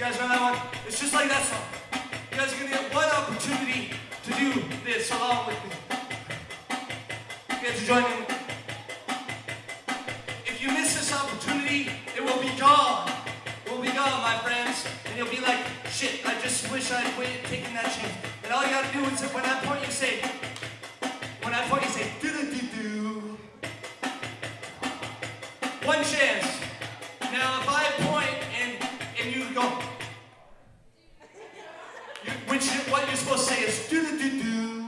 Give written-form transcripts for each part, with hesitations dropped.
guys know that one? It's just like that song. You guys are gonna get one opportunity to do this along with me. You guys are joining me. If you miss this opportunity, it will be gone. It will be gone, my friends. And you'll be like, shit, I just wish I'd quit taking that chance. And all you gotta do is when I point, you say, do-do-do-do. One chance. Now, if I point and you go, what you're supposed to say is do-do-do-do.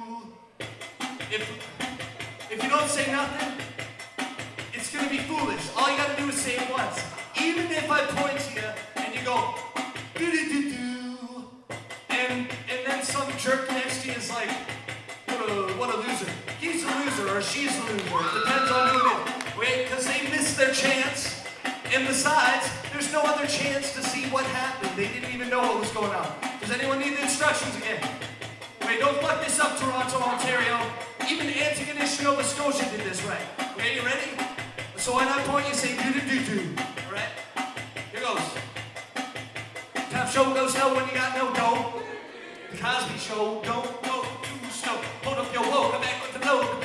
If you don't say nothing, it's gonna be foolish. All you gotta do is say it once. Even if I point to you and you go do-do-do-do, and then some jerk next to you is like, what a loser. He's a loser or she's a loser. It depends on who it is. Wait, because they missed their chance. And besides, there's no other chance to see what happened. They didn't even know what was going on. Does anyone need the instructions again? Wait, don't fuck this up, Toronto, Ontario. Even Antigonish, Nova Scotia did this right. Okay, you ready? So when I point, you say do-do-do-do. All right? Here goes. Top show goes no when you got no dough. The Cosby Show don't go too slow. Hold up your woe, come back with the load.